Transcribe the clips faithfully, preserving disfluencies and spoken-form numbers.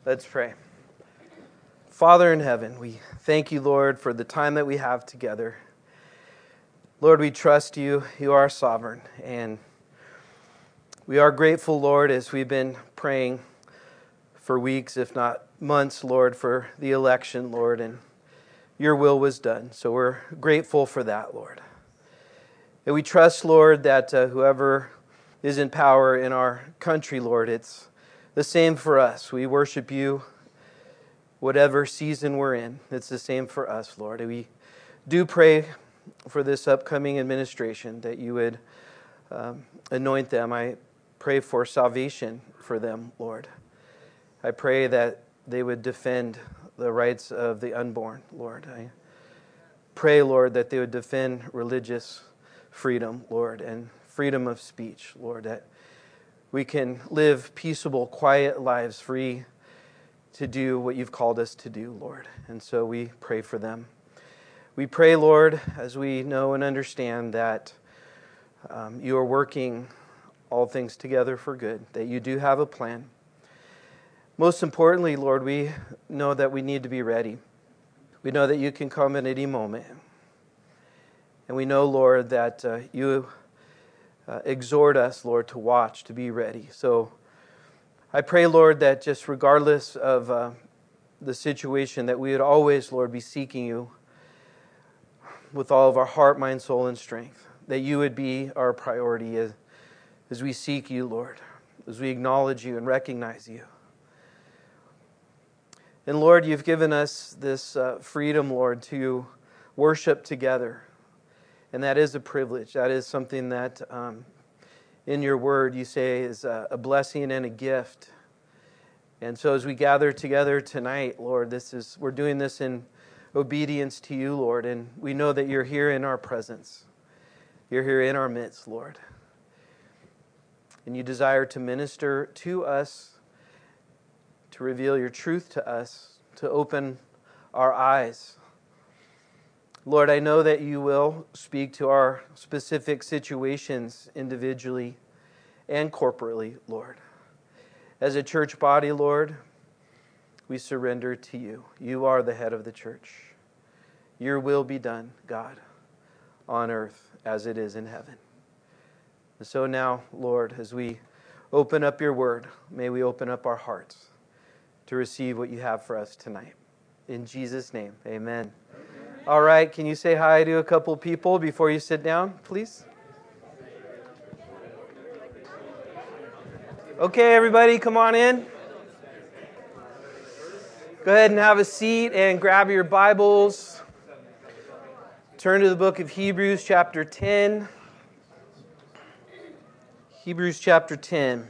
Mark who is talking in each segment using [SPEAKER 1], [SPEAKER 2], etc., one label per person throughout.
[SPEAKER 1] Let's pray. Father in heaven, we thank you, Lord, for the time that we have together. Lord, we trust you. You are sovereign. And we are grateful, Lord, as we've been praying for weeks, if not months, Lord, for the election, Lord, and your will was done. So we're grateful for that, Lord. And we trust, Lord, that uh, whoever is in power in our country, Lord, it's the same for us. We worship you whatever season we're in. It's the same for us, Lord. And we do pray for this upcoming administration that you would um, anoint them. I pray for salvation for them, Lord. I pray that they would defend the rights of the unborn, Lord. I pray, Lord, that they would defend religious freedom, Lord, and freedom of speech, Lord, that we can live peaceable, quiet lives free to do what you've called us to do, Lord. And so we pray for them. We pray, Lord, as we know and understand that um, you are working all things together for good, that you do have a plan. Most importantly, Lord, we know that we need to be ready. We know that you can come at any moment. And we know, Lord, that uh, you uh, exhort us, Lord, to watch, to be ready. So I pray, Lord, that just regardless of uh, the situation, that we would always, Lord, be seeking you with all of our heart, mind, soul, and strength. That you would be our priority as, as we seek you, Lord, as we acknowledge you and recognize you. And Lord, you've given us this uh, freedom, Lord, to worship together. And that is a privilege. That is something that um, in your word you say is a, a blessing and a gift. And so as we gather together tonight, Lord, this is we're doing this in obedience to you, Lord. And we know that you're here in our presence. You're here in our midst, Lord. And you desire to minister to us, to reveal your truth to us, to open our eyes. Lord, I know that you will speak to our specific situations individually and corporately, Lord. As a church body, Lord, we surrender to you. You are the head of the church. Your will be done, God, on earth as it is in heaven. And so now, Lord, as we open up your word, may we open up our hearts to receive what you have for us tonight. In Jesus' name, amen. All right, can you say hi to a couple people before you sit down, please? Okay, everybody, come on in. Go ahead and have a seat and grab your Bibles. Turn to the book of Hebrews chapter ten. Hebrews chapter ten.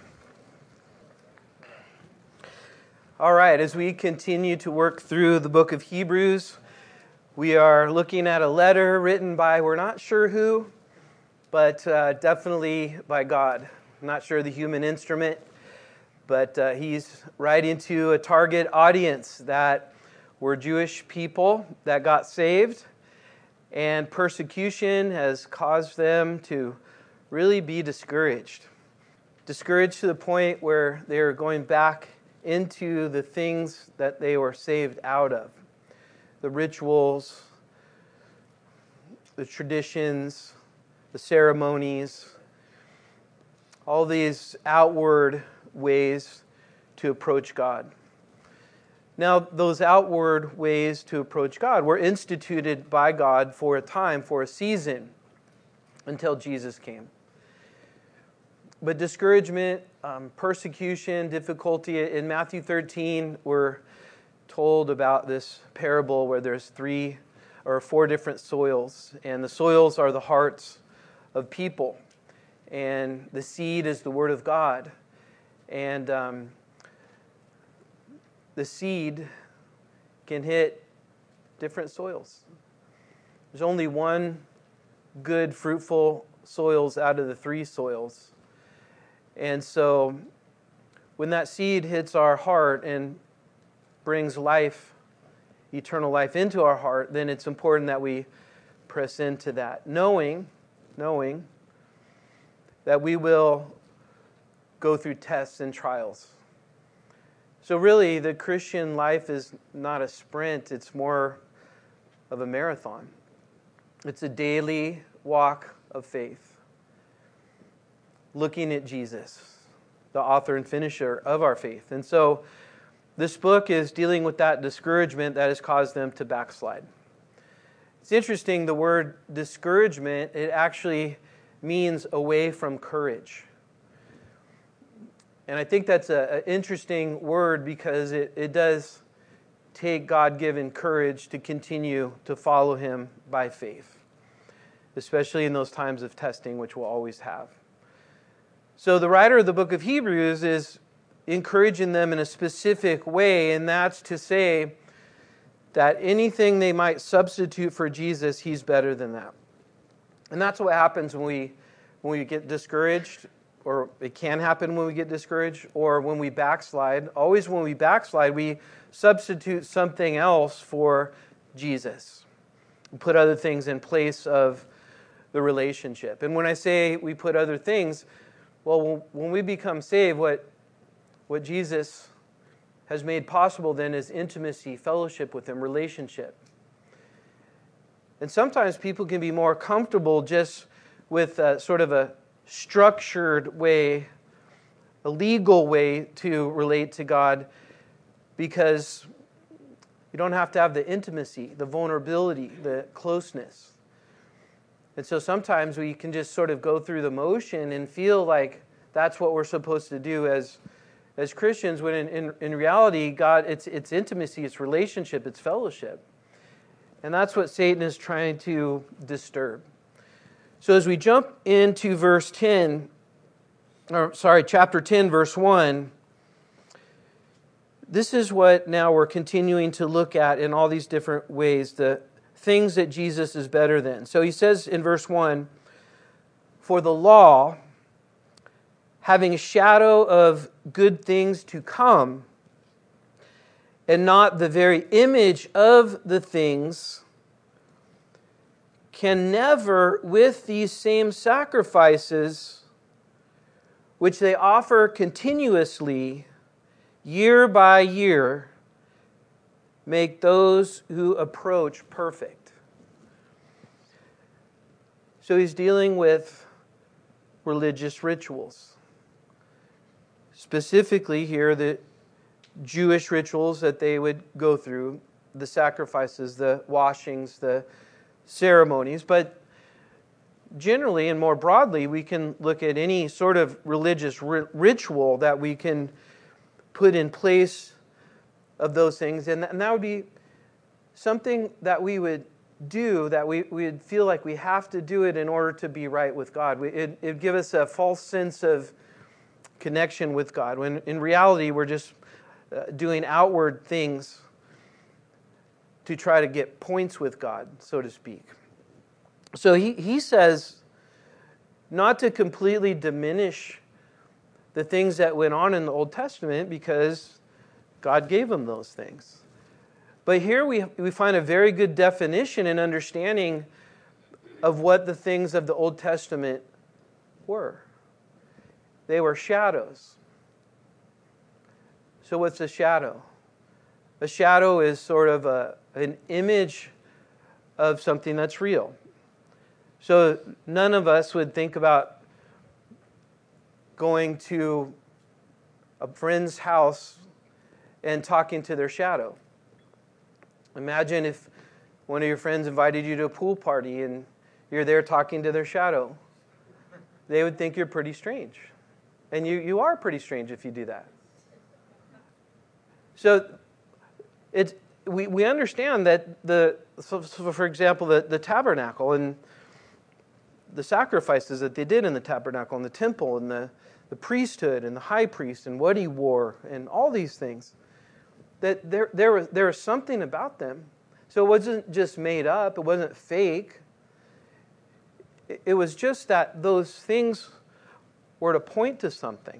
[SPEAKER 1] All right, as we continue to work through the book of Hebrews, we are looking at a letter written by, we're not sure who, but uh, definitely by God. I'm not sure the human instrument, but uh, he's writing to a target audience that were Jewish people that got saved, and persecution has caused them to really be discouraged. Discouraged to the point where they're going back into the things that they were saved out of. The rituals, the traditions, the ceremonies, all these outward ways to approach God. Now, those outward ways to approach God were instituted by God for a time, for a season, until Jesus came. But discouragement, um, persecution, difficulty, in Matthew thirteen, we're told about this parable where there's three or four different soils, and the soils are the hearts of people, and the seed is the word of God, and um, the seed can hit different soils. There's only one good, fruitful soils out of the three soils, and so when that seed hits our heart and brings life, eternal life into our heart, then it's important that we press into that, knowing, knowing that we will go through tests and trials. So really, the Christian life is not a sprint, it's more of a marathon. It's a daily walk of faith, looking at Jesus, the author and finisher of our faith. And so this book is dealing with that discouragement that has caused them to backslide. It's interesting, the word discouragement, it actually means away from courage. And I think that's an interesting word because it, it does take God-given courage to continue to follow Him by faith, especially in those times of testing, which we'll always have. So the writer of the book of Hebrews is encouraging them in a specific way, and that's to say that anything they might substitute for Jesus, He's better than that. And that's what happens when we when we get discouraged, or it can happen when we get discouraged, or when we backslide. Always when we backslide, we substitute something else for Jesus. We put other things in place of the relationship. And when I say we put other things, well, when we become saved, what, what Jesus has made possible then is intimacy, fellowship with Him, relationship. And sometimes people can be more comfortable just with a, sort of a structured way, a legal way to relate to God, because you don't have to have the intimacy, the vulnerability, the closeness. And so sometimes we can just sort of go through the motion and feel like that's what we're supposed to do as, as Christians, when in, in, in reality, God, it's, it's intimacy, it's relationship, it's fellowship. And that's what Satan is trying to disturb. So as we jump into verse ten, or sorry, chapter ten, verse one, this is what now we're continuing to look at in all these different ways, the things that Jesus is better than. So he says in verse one, "For the law, having a shadow of good things to come, and not the very image of the things, can never, with these same sacrifices, which they offer continuously, year by year, make those who approach perfect." So he's dealing with religious rituals. Specifically here, the Jewish rituals that they would go through, the sacrifices, the washings, the ceremonies. But generally and more broadly, we can look at any sort of religious ri- ritual that we can put in place of those things. And, th- and that would be something that we would do, that we would feel like we have to do it in order to be right with God. We, it would give us a false sense of connection with God, when in reality we're just uh, doing outward things to try to get points with God, so to speak. So he, he says not to completely diminish the things that went on in the Old Testament, because God gave them those things. But here we, we find a very good definition and understanding of what the things of the Old Testament were. They were shadows. So what's a shadow? A shadow is sort of a, an image of something that's real. So none of us would think about going to a friend's house and talking to their shadow. Imagine if one of your friends invited you to a pool party and you're there talking to their shadow. They would think you're pretty strange. And you, you are pretty strange if you do that. So it's, we, we understand that, the so, so for example, the, the tabernacle and the sacrifices that they did in the tabernacle and the temple and the, the priesthood and the high priest and what he wore and all these things, that there, there, was, there was something about them. So it wasn't just made up. It wasn't fake. It, it was just that those things were to point to something.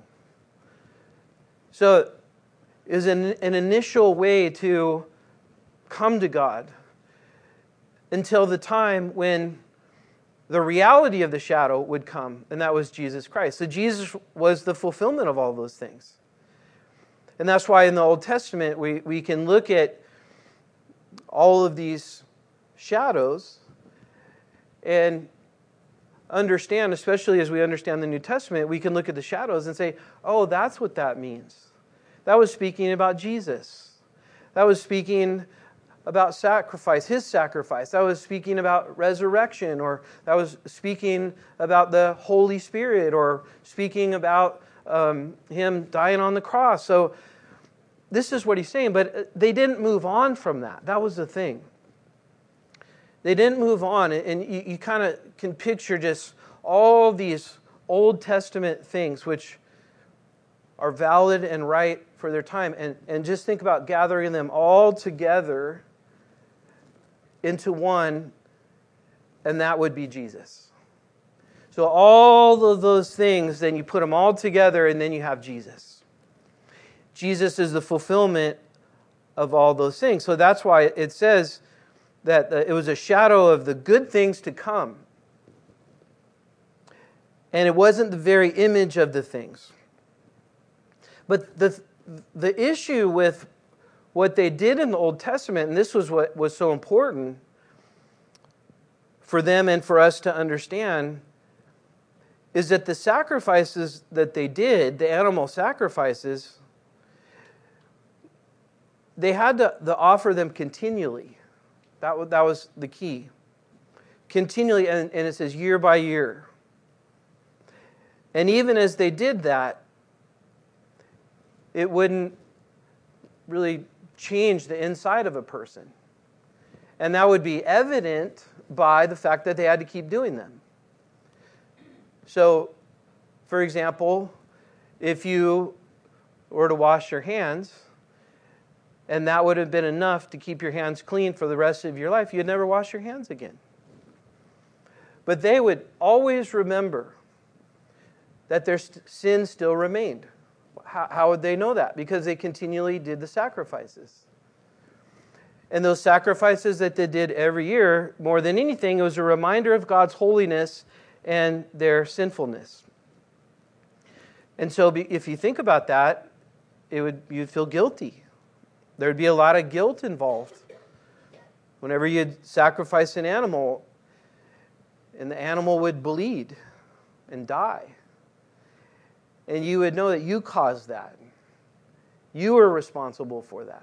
[SPEAKER 1] So it was an, an initial way to come to God until the time when the reality of the shadow would come, and that was Jesus Christ. So Jesus was the fulfillment of all those things. And that's why in the Old Testament we, we can look at all of these shadows and understand, especially as we understand the New Testament, we can look at the shadows and say, oh, that's what that means. That was speaking about Jesus. That was speaking about sacrifice, His sacrifice. That was speaking about resurrection, or that was speaking about the Holy Spirit, or speaking about um, Him dying on the cross. So this is what he's saying, but they didn't move on from that. That was the thing. They didn't move on, and you, you kind of can picture just all these Old Testament things which are valid and right for their time, and, and just think about gathering them all together into one, and that would be Jesus. So all of those things, then you put them all together, and then you have Jesus. Jesus is the fulfillment of all those things. So that's why it says that it was a shadow of the good things to come. And it wasn't the very image of the things. But the, the issue with what they did in the Old Testament, and this was what was so important for them and for us to understand, is that the sacrifices that they did, the animal sacrifices, they had to, to offer them continually. That, that was the key. Continually, and, and it says year by year. And even as they did that, it wouldn't really change the inside of a person. And that would be evident by the fact that they had to keep doing them. So, for example, if you were to wash your hands, and that would have been enough to keep your hands clean for the rest of your life, you'd never wash your hands again. But they would always remember that their sin still remained. How, how would they know that? Because they continually did the sacrifices. And those sacrifices that they did every year, more than anything, it was a reminder of God's holiness and their sinfulness. And so if you think about that, it would you'd feel guilty. There would be a lot of guilt involved. Whenever you'd sacrifice an animal, and the animal would bleed and die. And you would know that you caused that. You were responsible for that.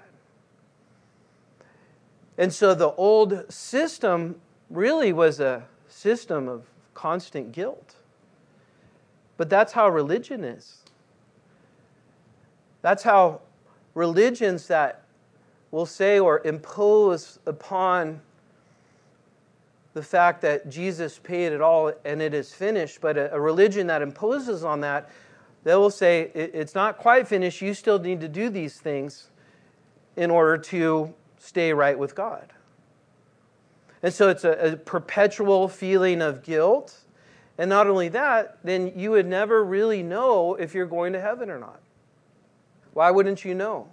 [SPEAKER 1] And so the old system really was a system of constant guilt. But that's how religion is. That's how religions that will say or impose upon the fact that Jesus paid it all and it is finished, but a, a religion that imposes on that, they will say, it's not quite finished, you still need to do these things in order to stay right with God. And so it's a, a perpetual feeling of guilt. And not only that, then you would never really know if you're going to heaven or not. Why wouldn't you know?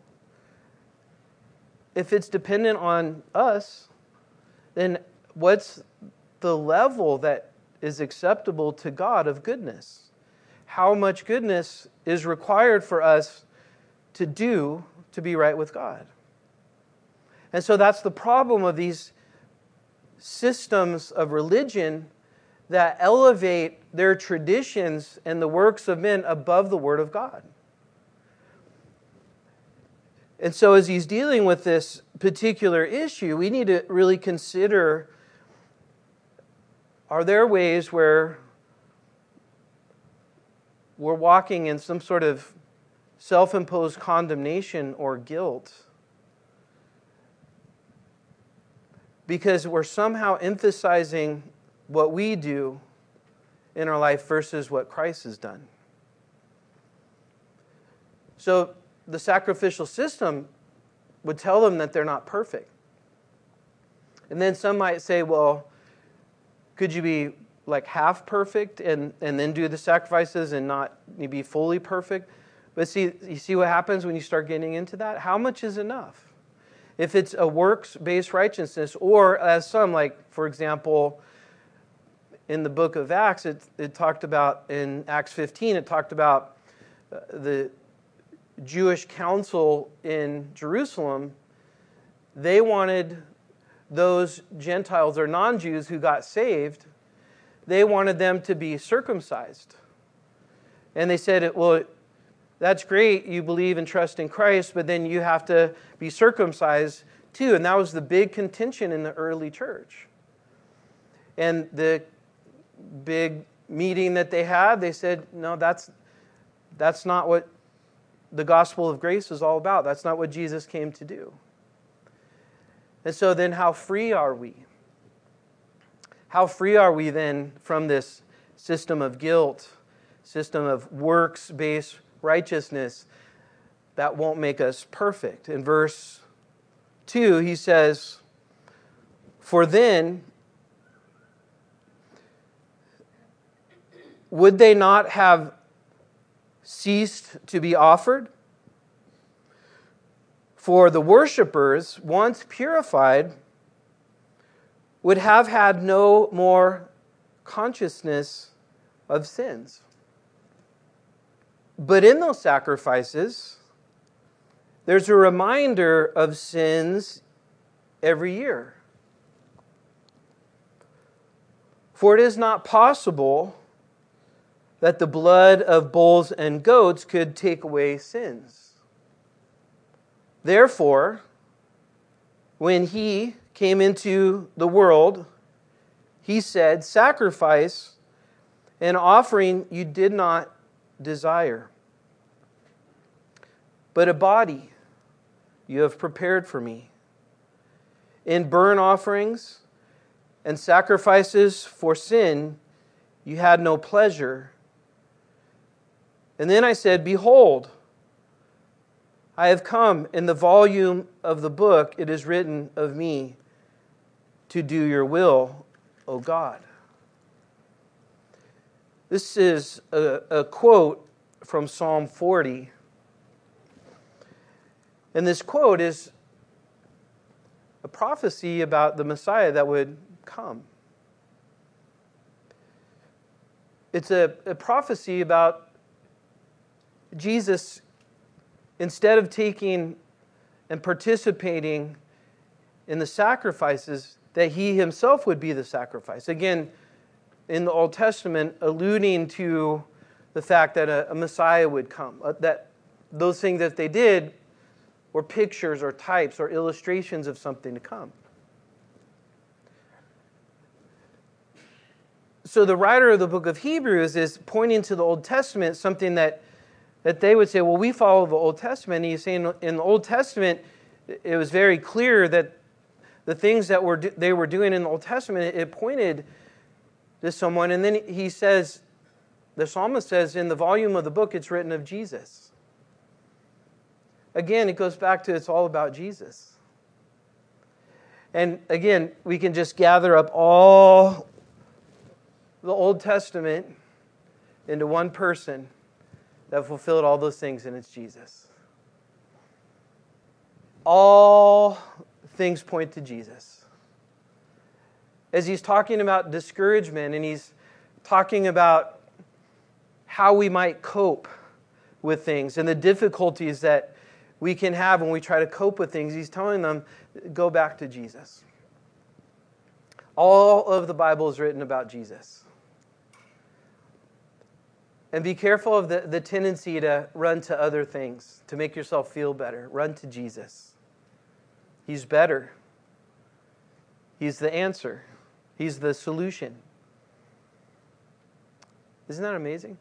[SPEAKER 1] If it's dependent on us, then what's the level that is acceptable to God of goodness? How much goodness is required for us to do to be right with God? And so that's the problem of these systems of religion that elevate their traditions and the works of men above the Word of God. And so as he's dealing with this particular issue, we need to really consider, are there ways where we're walking in some sort of self-imposed condemnation or guilt because we're somehow emphasizing what we do in our life versus what Christ has done? So the sacrificial system would tell them that they're not perfect. And then some might say, well, could you be like half perfect and, and then do the sacrifices and not be fully perfect? But see, you see what happens when you start getting into that? How much is enough? If it's a works-based righteousness, or as some, like, for example, in the book of Acts, it, it talked about, in Acts fifteen, it talked about the Jewish council in Jerusalem, they wanted those Gentiles or non-Jews who got saved, they wanted them to be circumcised. And they said, well, that's great, you believe and trust in Christ, but then you have to be circumcised too. And that was the big contention in the early church. And the big meeting that they had, they said, no, that's that's not what the gospel of grace is all about. That's not what Jesus came to do. And so then how free are we? How free are we then from this system of guilt, system of works-based righteousness that won't make us perfect? In verse two, he says, "For then, would they not have ceased to be offered? For the worshipers, once purified, would have had no more consciousness of sins. But in those sacrifices, there's a reminder of sins every year. For it is not possible that the blood of bulls and goats could take away sins. Therefore, when He came into the world, He said, 'Sacrifice and offering you did not desire, but a body you have prepared for me. In burnt offerings and sacrifices for sin you had no pleasure.' And then I said, 'Behold, I have come. In the volume of the book it is written of me to do your will, O God.'" This is a, a quote from Psalm forty. And this quote is a prophecy about the Messiah that would come. It's a, a prophecy about Jesus, instead of taking and participating in the sacrifices, that He Himself would be the sacrifice. Again, in the Old Testament, alluding to the fact that a, a Messiah would come. Uh, that those things that they did were pictures or types or illustrations of something to come. So the writer of the book of Hebrews is pointing to the Old Testament, something that that they would say, well, we follow the Old Testament. And he's saying in the Old Testament, it was very clear that the things that were they were doing in the Old Testament, it pointed to someone. And then he says, the psalmist says, in the volume of the book, it's written of Jesus. Again, it goes back to it's all about Jesus. And again, we can just gather up all the Old Testament into one person that fulfilled all those things, and it's Jesus. All things point to Jesus. As he's talking about discouragement, and he's talking about how we might cope with things and the difficulties that we can have when we try to cope with things, he's telling them, go back to Jesus. All of the Bible is written about Jesus. And be careful of the, the tendency to run to other things, to make yourself feel better. Run to Jesus. He's better. He's the answer. He's the solution. Isn't that amazing?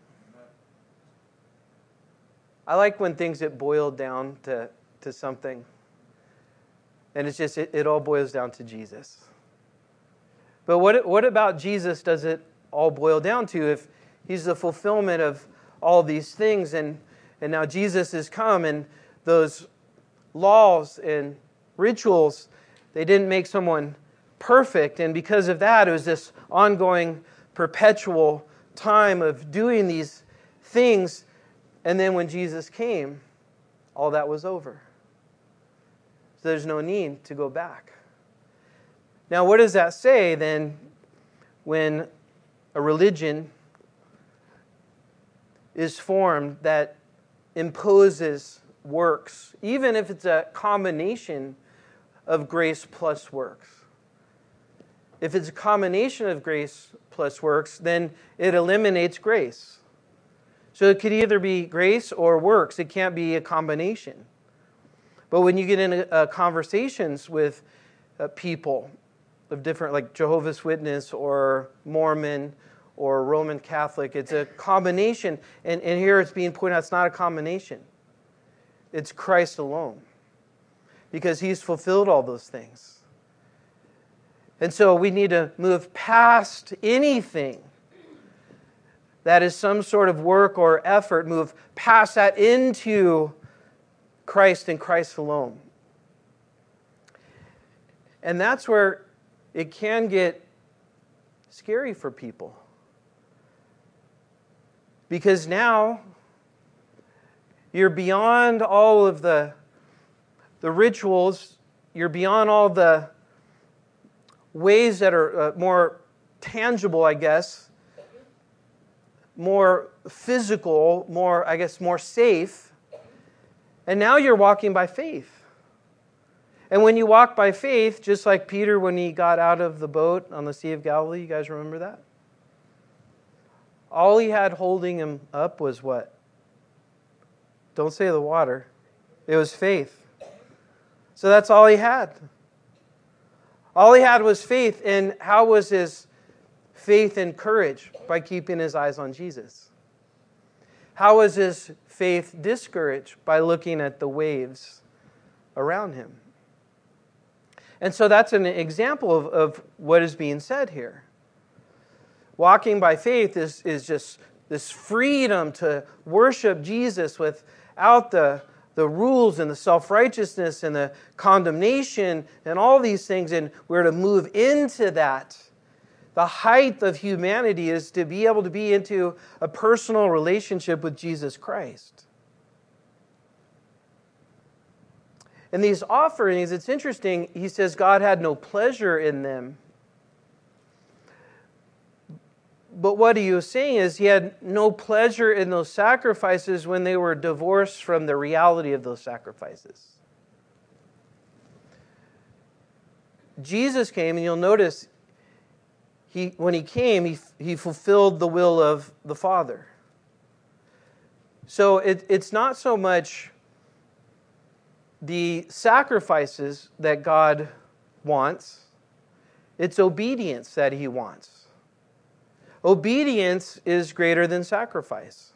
[SPEAKER 1] I like when things get boiled down to, to something. And it's just, it, it all boils down to Jesus. But what, what about Jesus does it all boil down to? If He's the fulfillment of all these things, and, and now Jesus has come, and those laws and rituals, they didn't make someone perfect, and because of that, it was this ongoing, perpetual time of doing these things, and then when Jesus came, all that was over. So there's no need to go back. Now, what does that say then when a religion is formed that imposes works, even if it's a combination of grace plus works. If it's a combination of grace plus works, then it eliminates grace. So it could either be grace or works. It can't be a combination. But when you get into uh, conversations with uh, people of different, like Jehovah's Witness or Mormon or Roman Catholic, it's a combination. And, and here it's being pointed out, it's not a combination. It's Christ alone. Because He's fulfilled all those things. And so we need to move past anything that is some sort of work or effort, move past that into Christ and Christ alone. And that's where it can get scary for people. Because now you're beyond all of the, the rituals, you're beyond all the ways that are uh, more tangible, I guess, more physical, more, I guess, more safe. And now you're walking by faith. And when you walk by faith, just like Peter when he got out of the boat on the Sea of Galilee, you guys remember that? All he had holding him up was what? Don't say the water. It was faith. So that's all he had. All he had was faith. And how was his faith encouraged? By keeping his eyes on Jesus. How was his faith discouraged? By looking at the waves around him. And so that's an example of, of what is being said here. Walking by faith is, is just this freedom to worship Jesus without the, the rules and the self-righteousness and the condemnation and all these things. And we're to move into that. The height of humanity is to be able to be into a personal relationship with Jesus Christ. In these offerings, it's interesting, he says God had no pleasure in them. But what he was saying is he had no pleasure in those sacrifices when they were divorced from the reality of those sacrifices. Jesus came, and you'll notice he, when he came, he, he fulfilled the will of the Father. So it, it's not so much the sacrifices that God wants, it's obedience that He wants. Obedience is greater than sacrifice.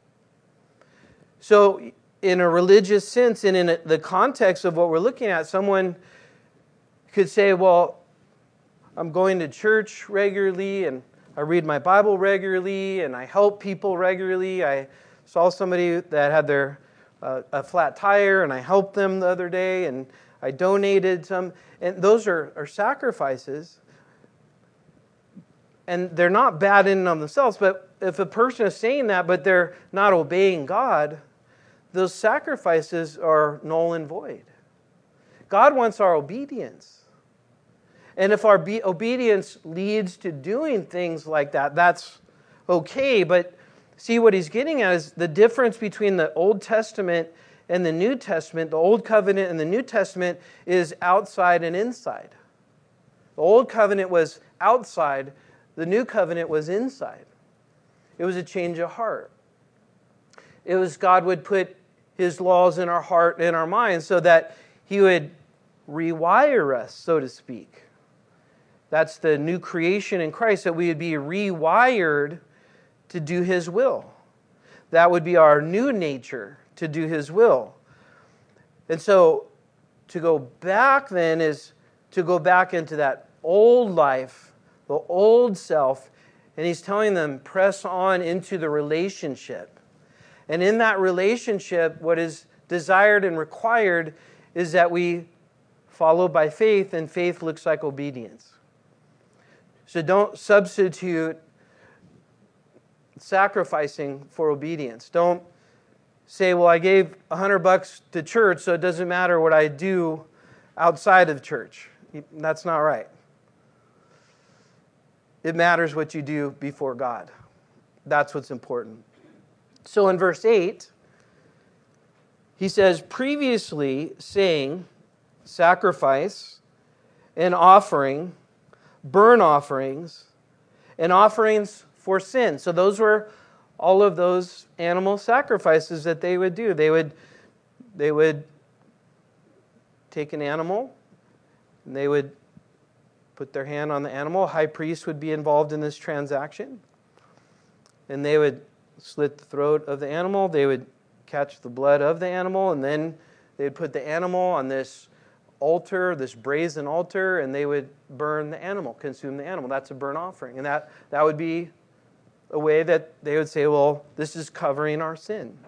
[SPEAKER 1] So in a religious sense and in the context of what we're looking at, someone could say, well, I'm going to church regularly and I read my Bible regularly and I help people regularly. I saw somebody that had their uh, a flat tire and I helped them the other day and I donated some. And those are, are sacrifices. And they're not bad in and of themselves, but if a person is saying that, but they're not obeying God, those sacrifices are null and void. God wants our obedience. And if our be- obedience leads to doing things like that, that's okay. But see, what he's getting at is the difference between the Old Testament and the New Testament. The Old Covenant and the New Testament is outside and inside. The Old Covenant was outside. The New Covenant was inside. It was a change of heart. It was God would put His laws in our heart and our minds so that He would rewire us, so to speak. That's the new creation in Christ, that we would be rewired to do His will. That would be our new nature, to do His will. And so to go back then is to go back into that old life, the old self, and he's telling them, press on into the relationship. And in that relationship, what is desired and required is that we follow by faith, and faith looks like obedience. So don't substitute sacrificing for obedience. Don't say, well, I gave a hundred bucks to church, so it doesn't matter what I do outside of church. That's not right. It matters what you do before God. That's what's important. So in verse eight, He says, previously saying, sacrifice and offering, burnt offerings, and offerings for sin. So those were all of those animal sacrifices that they would do. They would, they would take an animal, and they would put their hand on the animal. A high priest would be involved in this transaction. And they would slit the throat of the animal. They would catch the blood of the animal, and then they would put the animal on this altar, this brazen altar, and they would burn the animal, consume the animal. That's a burnt offering. And that, that would be a way that they would say, well, this is covering our sin.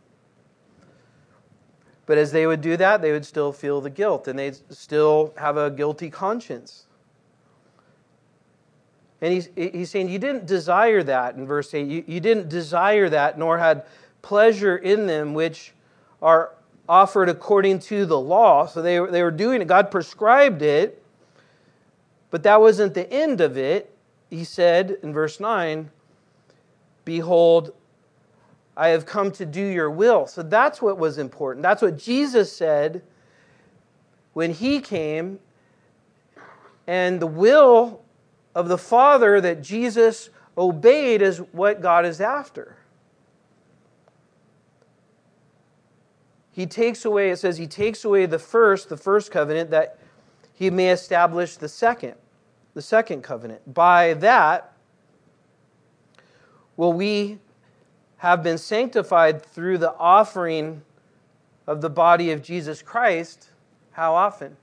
[SPEAKER 1] But as they would do that, they would still feel the guilt, and they'd still have a guilty conscience. And he's, he's saying, you didn't desire that, in verse eight. You, you didn't desire that, nor had pleasure in them, which are offered according to the law. So they, they were doing it. God prescribed it, but that wasn't the end of it. He said in verse nine, behold, I have come to do your will. So that's what was important. That's what Jesus said when He came. And the will of the Father that Jesus obeyed is what God is after. He takes away, it says, He takes away the first, the first covenant, that He may establish the second, the second covenant. By that, will we have been sanctified through the offering of the body of Jesus Christ. How often?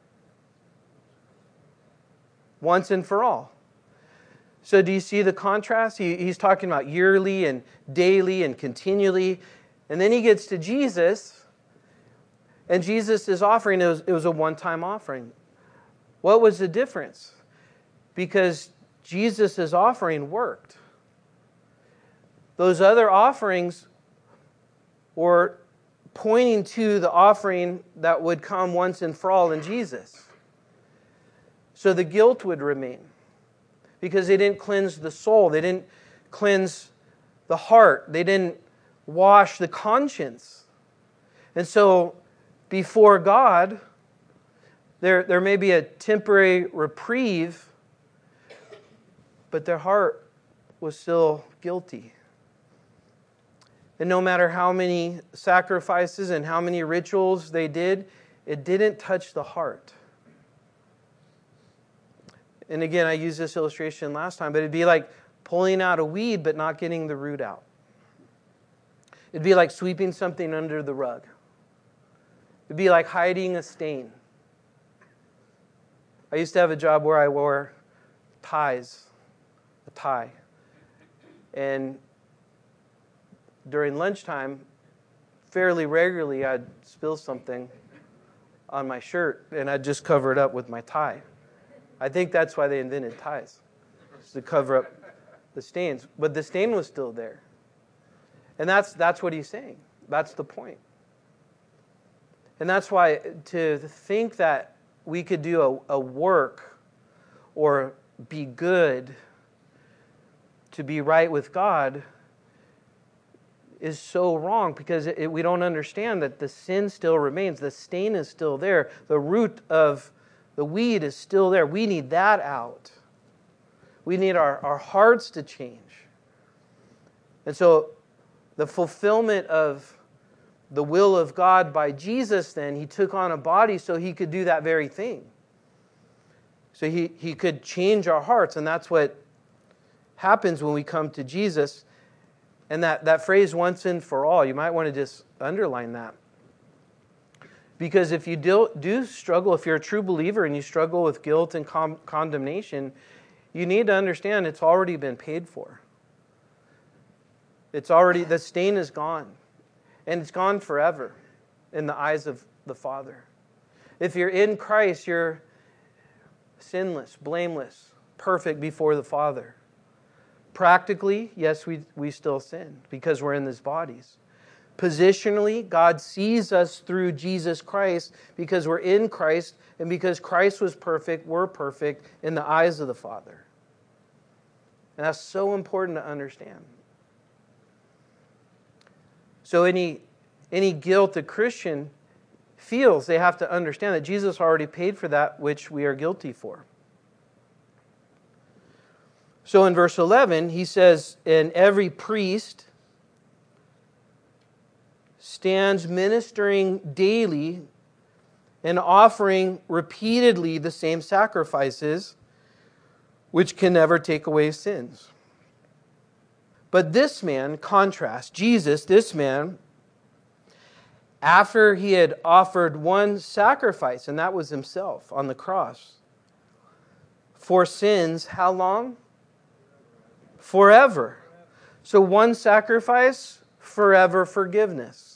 [SPEAKER 1] Once and for all. So do you see the contrast? He, he's talking about yearly and daily and continually. And then he gets to Jesus, and Jesus is offering, it was, it was a one-time offering. What was the difference? Because Jesus' offering worked. Those other offerings were pointing to the offering that would come once and for all in Jesus. So the guilt would remain, because they didn't cleanse the soul. They didn't cleanse the heart. They didn't wash the conscience. And so before God, there, there may be a temporary reprieve, but their heart was still guilty. And no matter how many sacrifices and how many rituals they did, it didn't touch the heart. And again, I used this illustration last time, but it'd be like pulling out a weed but not getting the root out. It'd be like sweeping something under the rug. It'd be like hiding a stain. I used to have a job where I wore ties, a tie. And during lunchtime, fairly regularly, I'd spill something on my shirt, and I'd just cover it up with my tie. I think that's why they invented ties, to cover up the stains. But the stain was still there. And that's that's what he's saying. That's the point. And that's why to think that we could do a, a work or be good to be right with God is so wrong, because it, it, we don't understand that the sin still remains. The stain is still there. The root of the weed is still there. We need that out. We need our, our hearts to change. And so the fulfillment of the will of God by Jesus, then, He took on a body so He could do that very thing. So He, he could change our hearts, and that's what happens when we come to Jesus. And that, that phrase, once and for all, you might want to just underline that. Because if you do, do struggle, if you're a true believer and you struggle with guilt and com- condemnation, you need to understand it's already been paid for. It's already, the stain is gone. And it's gone forever in the eyes of the Father. If you're in Christ, you're sinless, blameless, perfect before the Father. Practically, yes, we, we still sin because we're in these bodies. Positionally, God sees us through Jesus Christ because we're in Christ, and because Christ was perfect, we're perfect in the eyes of the Father. And that's so important to understand. So any any guilt a Christian feels, they have to understand that Jesus already paid for that which we are guilty for. So in verse eleven, he says, and every priest stands ministering daily and offering repeatedly the same sacrifices, which can never take away sins. But this man, contrast, Jesus, this man, after he had offered one sacrifice, and that was himself on the cross, for sins, how long? Forever. So one sacrifice, forever forgiveness.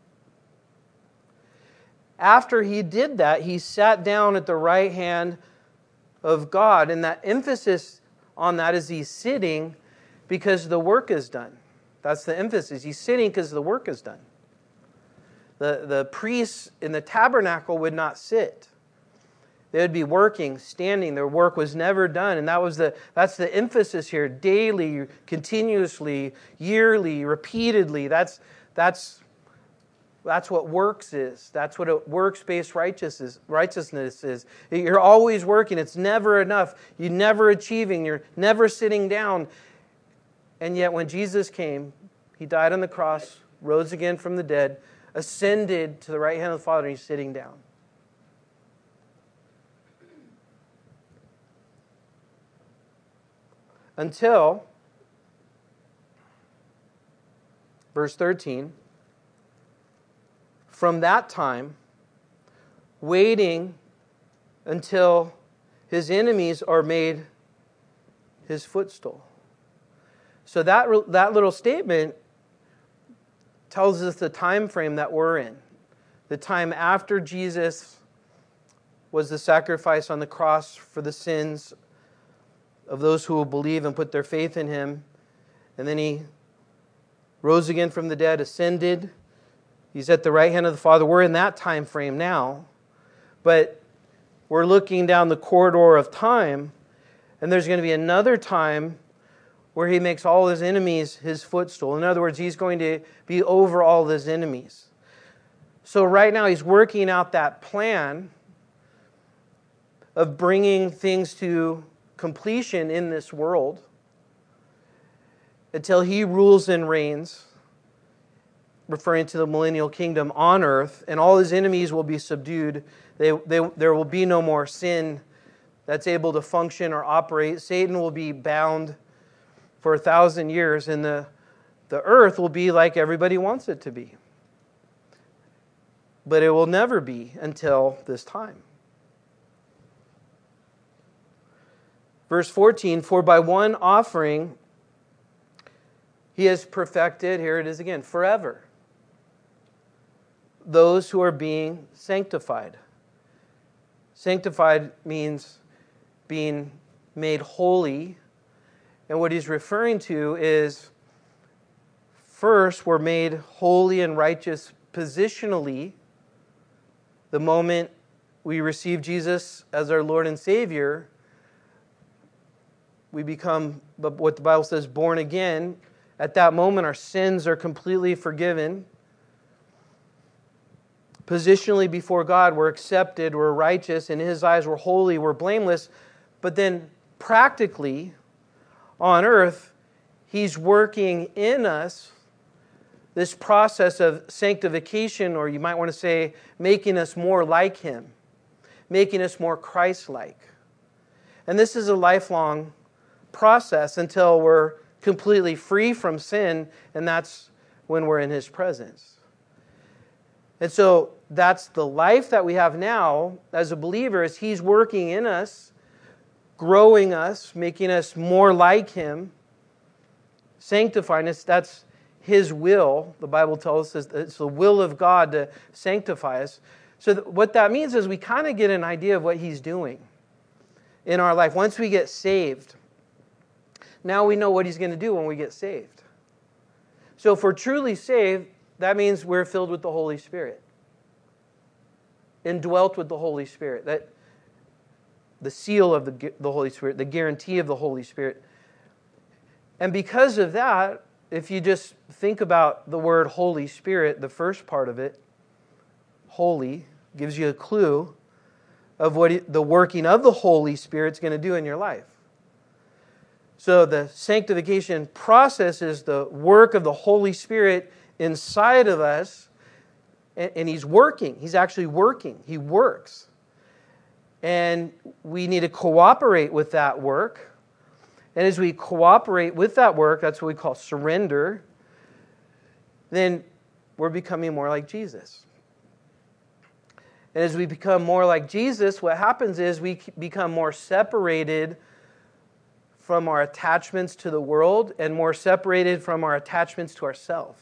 [SPEAKER 1] After he did that, he sat down at the right hand of God. And that emphasis on that is he's sitting because the work is done. That's the emphasis. He's sitting because the work is done. The, the priests in the tabernacle would not sit. They would be working, standing. Their work was never done. And that was the that's the emphasis here. Daily, continuously, yearly, repeatedly. That's that's that's what works is. That's what a works-based righteousness righteousness is. You're always working. It's never enough. You're never achieving. You're never sitting down. And yet when Jesus came, He died on the cross, rose again from the dead, ascended to the right hand of the Father, and He's sitting down. Until, verse thirteen, from that time, waiting until His enemies are made His footstool. So that, that little statement tells us the time frame that we're in. The time after Jesus was the sacrifice on the cross for the sins of those who will believe and put their faith in Him. And then He rose again from the dead, ascended. He's at the right hand of the Father. We're in that time frame now. But we're looking down the corridor of time, and there's going to be another time where He makes all His enemies His footstool. In other words, He's going to be over all His enemies. So right now He's working out that plan of bringing things to completion in this world until He rules and reigns, referring to the millennial kingdom on earth, and all His enemies will be subdued. They, they, there will be no more sin that's able to function or operate. Satan will be bound for a thousand years, and the, the earth will be like everybody wants it to be. But it will never be until this time. Verse fourteen, for by one offering He has perfected, here it is again, forever, those who are being sanctified. Sanctified means being made holy. And what he's referring to is, first, we're made holy and righteous positionally the moment we receive Jesus as our Lord and Savior. We become, what the Bible says, born again. At that moment, our sins are completely forgiven. Positionally before God, we're accepted, we're righteous. In His eyes, we're holy, we're blameless. But then practically, on earth, He's working in us this process of sanctification, or you might want to say, making us more like Him, making us more Christ-like. And this is a lifelong process until we're completely free from sin, and that's when we're in His presence. And so that's the life that we have now as a believer, is He's working in us, growing us, making us more like Him, sanctifying us. That's His will. The Bible tells us it's the will of God to sanctify us. So th- what that means is we kind of get an idea of what He's doing in our life. Once we get saved, now we know what He's going to do when we get saved. So if we're truly saved, that means we're filled with the Holy Spirit, indwelt with the Holy Spirit. That the seal of the, the Holy Spirit, the guarantee of the Holy Spirit. And because of that, if you just think about the word Holy Spirit, the first part of it, holy, gives you a clue of what the working of the Holy Spirit's going to do in your life. So the sanctification process is the work of the Holy Spirit inside of us, and He's working. He's actually working. He works. And we need to cooperate with that work. And as we cooperate with that work, that's what we call surrender, then we're becoming more like Jesus. And as we become more like Jesus, what happens is we become more separated from our attachments to the world and more separated from our attachments to ourselves.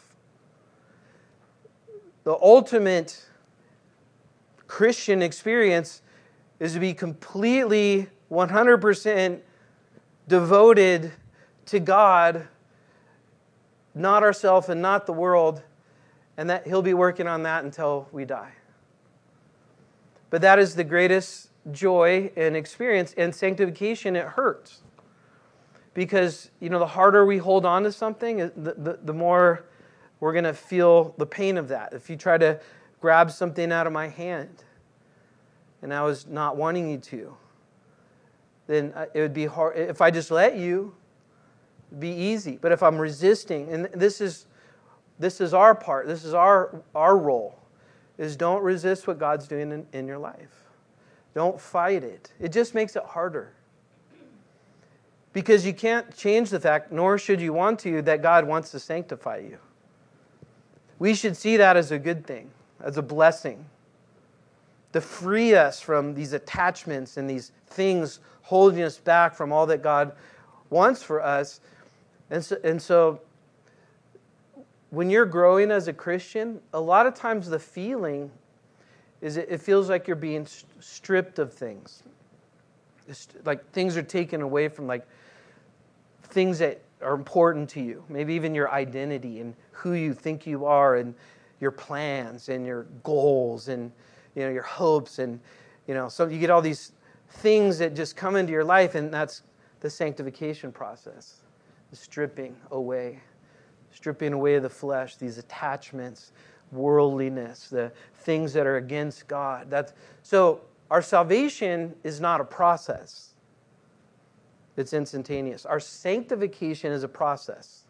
[SPEAKER 1] The ultimate Christian experience is to be completely one hundred percent devoted to God, not ourselves and not the world, and that He'll be working on that until we die. But that is the greatest joy and experience, and sanctification, it hurts. Because, you know, the harder we hold on to something, the, the, the more we're going to feel the pain of that. If you try to grab something out of my hand, and I was not wanting you to, then it would be hard. If I just let you, it'd be easy. But if I'm resisting, and this is this is our part, this is our our role, is don't resist what God's doing in, in your life. Don't fight it. It just makes it harder. Because you can't change the fact, nor should you want to, that God wants to sanctify you. We should see that as a good thing, as a blessing, to free us from these attachments and these things holding us back from all that God wants for us. And so, and so when you're growing as a Christian, a lot of times the feeling is it, it feels like you're being stripped of things. It's like things are taken away from, like, things that are important to you. Maybe even your identity and who you think you are, and your plans and your goals and, you know, your hopes, and, you know, so you get all these things that just come into your life, and that's the sanctification process. The stripping away. Stripping away the flesh, these attachments, worldliness, the things that are against God. That's so our salvation is not a process. It's instantaneous. Our sanctification is a process.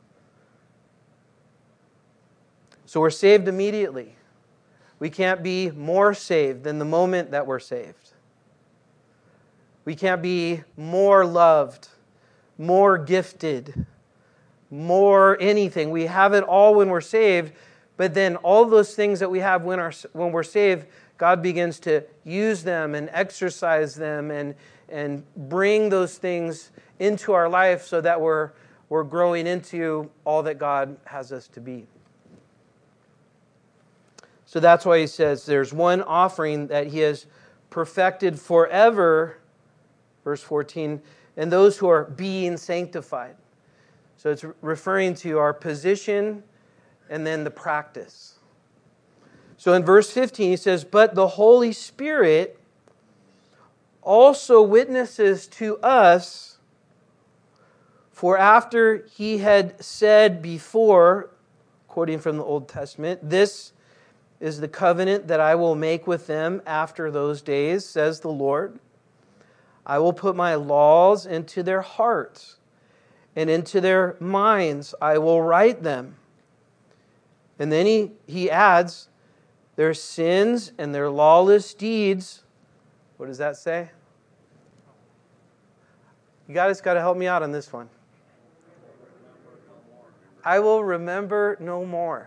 [SPEAKER 1] So we're saved immediately. We can't be more saved than the moment that we're saved. We can't be more loved, more gifted, more anything. We have it all when we're saved, but then all those things that we have when, our, when we're saved, God begins to use them and exercise them and, and bring those things into our life so that we're, we're growing into all that God has us to be. So that's why he says there's one offering that he has perfected forever, verse fourteen, and those who are being sanctified. So it's referring to our position and then the practice. So in verse fifteen he says, but the Holy Spirit also witnesses to us, for after he had said before, quoting from the Old Testament, this is the covenant that I will make with them after those days, says the Lord. I will put my laws into their hearts, and into their minds I will write them. And then he, he adds, their sins and their lawless deeds. What does that say? You guys got to help me out on this one. I will remember no more.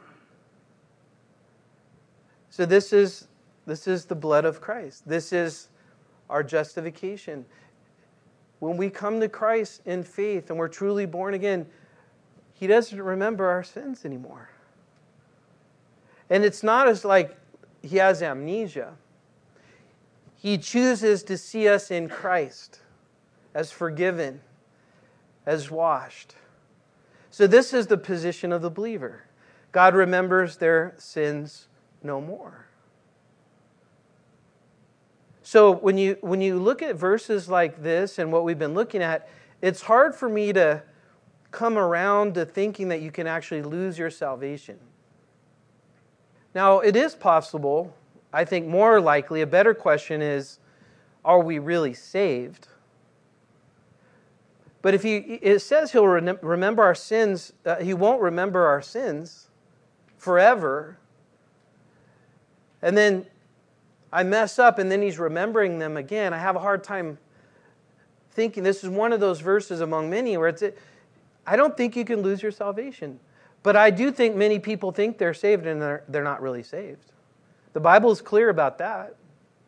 [SPEAKER 1] So this is this is the blood of Christ. This is our justification. When we come to Christ in faith and we're truly born again, He doesn't remember our sins anymore. And it's not as like He has amnesia. He chooses to see us in Christ as forgiven, as washed. So this is the position of the believer. God remembers their sins no more. So when you when you look at verses like this and what we've been looking at, it's hard for me to come around to thinking that you can actually lose your salvation. Now, it is possible. I think more likely, a better question is, are we really saved? But if he, it says he'll remember our sins, uh, he won't remember our sins forever. And then I mess up and then he's remembering them again. I have a hard time thinking this is one of those verses among many where it's, I don't think you can lose your salvation. But I do think many people think they're saved and they're, they're not really saved. The Bible is clear about that.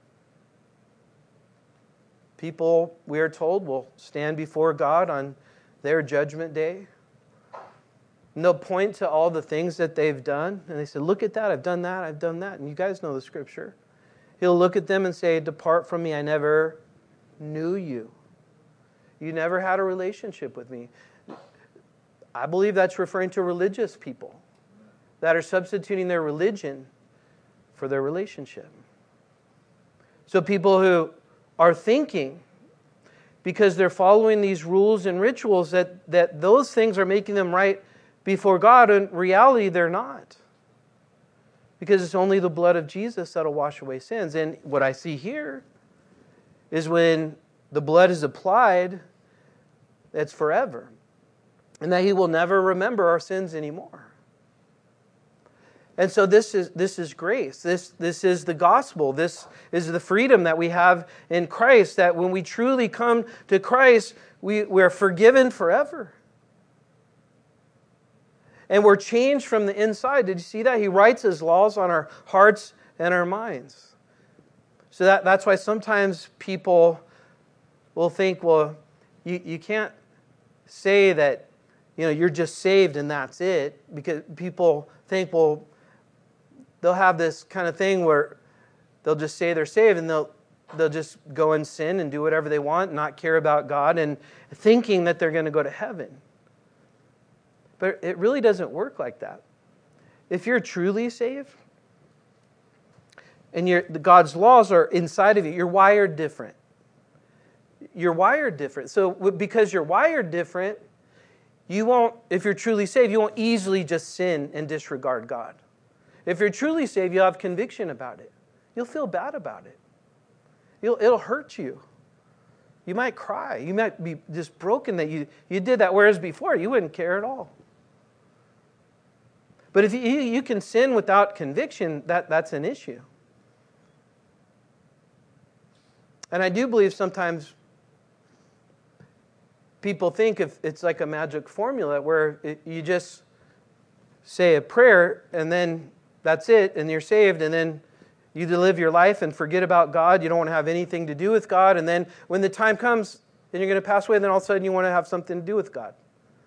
[SPEAKER 1] People, we are told, will stand before God on their judgment day. And they'll point to all the things that they've done. And they say, look at that, I've done that, I've done that. And you guys know the scripture. He'll look at them and say, depart from me, I never knew you. You never had a relationship with me. I believe that's referring to religious people that are substituting their religion for their relationship. So people who are thinking, because they're following these rules and rituals, that, that those things are making them right before God. In reality, they're not. Because it's only the blood of Jesus that'll wash away sins. And what I see here is when the blood is applied, it's forever. And that He will never remember our sins anymore. And so this is this is grace. This, this is the gospel. This is the freedom that we have in Christ, that when we truly come to Christ, we, we're forgiven forever. And we're changed from the inside. Did you see that? He writes His laws on our hearts and our minds. So that, that's why sometimes people will think, well, you, you can't say that, you know, you're just saved and that's it. Because people think, well, they'll have this kind of thing where they'll just say they're saved and they'll they'll just go and sin and do whatever they want, not care about God, and thinking that they're going to go to heaven. But it really doesn't work like that. If you're truly saved and you're, God's laws are inside of you, you're wired different. You're wired different. So because you're wired different, you won't, if you're truly saved, you won't easily just sin and disregard God. If you're truly saved, you'll have conviction about it. You'll feel bad about it. You'll, it'll hurt you. You might cry. You might be just broken that you, you did that, whereas before you wouldn't care at all. But if you, you can sin without conviction, that, that's an issue. And I do believe sometimes people think if it's like a magic formula where it, you just say a prayer and then that's it, and you're saved, and then you live your life and forget about God. You don't want to have anything to do with God, and then when the time comes, then you're going to pass away, and then all of a sudden you want to have something to do with God.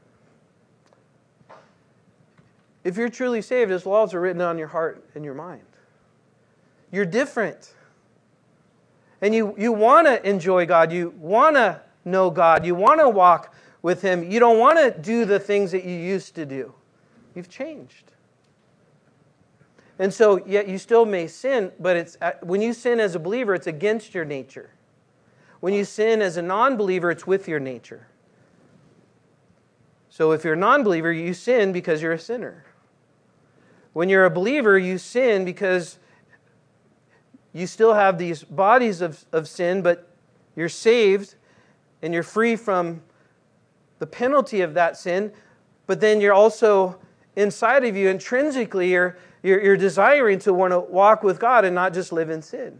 [SPEAKER 1] If you're truly saved, His laws are written on your heart and your mind. You're different. And you, you want to enjoy God. You want to know God. You want to walk with Him. You don't want to do the things that you used to do. You've changed. And so, yet you still may sin, but it's when you sin as a believer, it's against your nature. When you sin as a non-believer, it's with your nature. So if you're a non-believer, you sin because you're a sinner. When you're a believer, you sin because you still have these bodies of, of sin, but you're saved and you're free from the penalty of that sin. But then you're also inside of you, intrinsically, you're, you're, you're desiring to want to walk with God and not just live in sin.